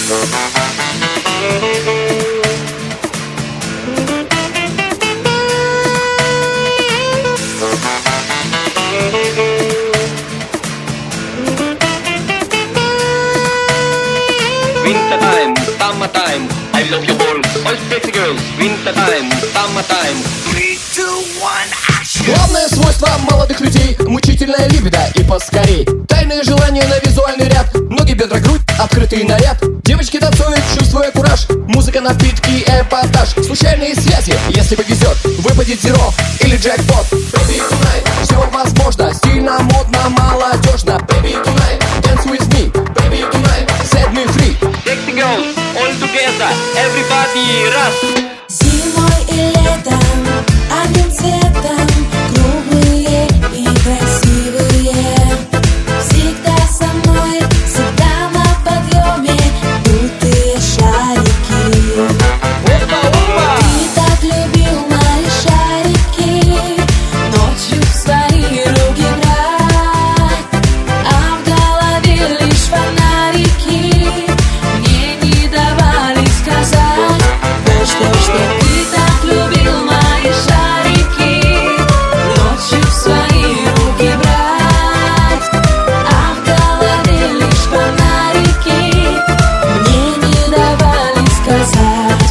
Winter time, summer time, I love you all sexy girls. Winter time, summer time. 3, 2, 1, action. Главное свойство молодых людей — мучительная либидо и поскорей. Тайные желания на визуальный ряд, ноги, бедра, грудь, открытый наряд. Девочки танцуют, чувствуя кураж, музыка, напитки, эпатаж. Случайные связи, если повезет, выпадет зеро или джекпот. Baby tonight, все возможно, стильно, модно, молодежно. Baby tonight, dance with me. Baby tonight, set me free. Sexy girls, all together, everybody rush. Зимой и летом, одним цветом, круглые и красивые. Всегда со мной, всегда на подъеме, дутые шарики. Ты так любил мои шарики, ночью в свои руки брать, а в голове лишь фонарики мне не давали сказать, что ты так любил мои шарики, ночью в свои руки брать, а в голове лишь фонарики мне не давали сказать.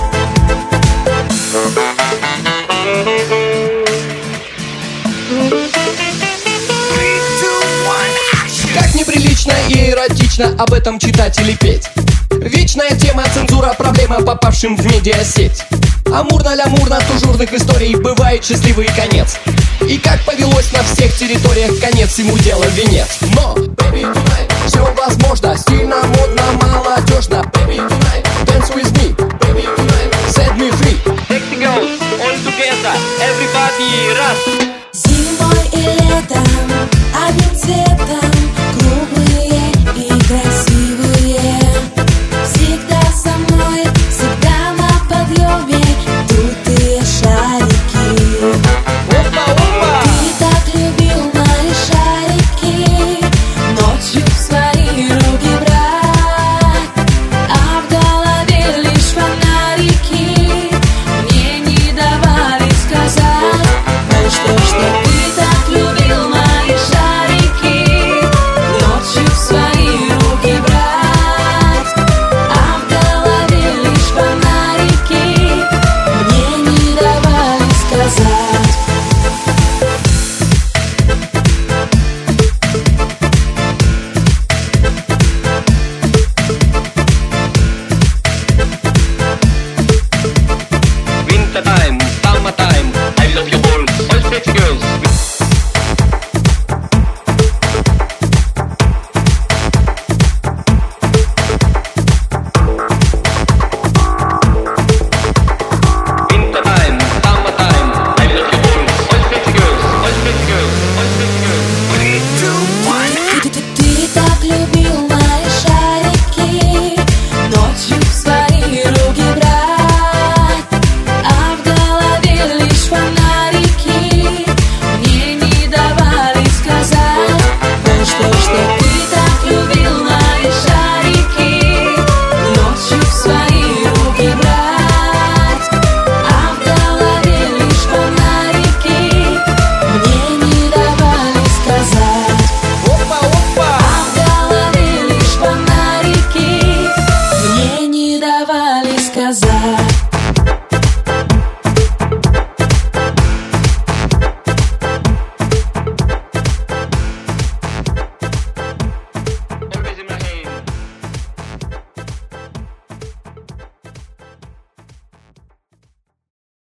Как неприлично и эротично об этом читать или петь. Вечная тема, цензура, проблема попавшим в медиасеть. Амурно-лямурно тужурных историй бывает счастливый конец. И как повелось на всех территориях, конец ему дела венец. Но, baby tonight, все возможно, стильно, модно, молодежно. Baby tonight, dance with me. Baby tonight, set me free. Sexy girls, all together, everybody rush. Зимой и летом, одним цветом, круглые и красивые. Всегда со мной, всегда на подъеме, дутые шарики. Ты так любил мои шарики, ночью в свои руки брать, а в голове лишь фонарики мне не давали сказать, что ты так любил мои шарики, ночью в свои руки брать, а в голове лишь фонарики мне не давали сказать. Winter time, summer time, I love you all sexy girls. Winter time, summer time, I love you all sexy girls, sexy girls, sexy girls. 3, 2, 1. Ты так любил мои шарики, ночью в свои руки брать, а в голове лишь фонарики мне не давали сказать, что ты так любил мои шарики, ночью в свои руки брать, а в голове лишь фонарики мне не давали сказать. А в голове лишь фонарики мне не давали сказать.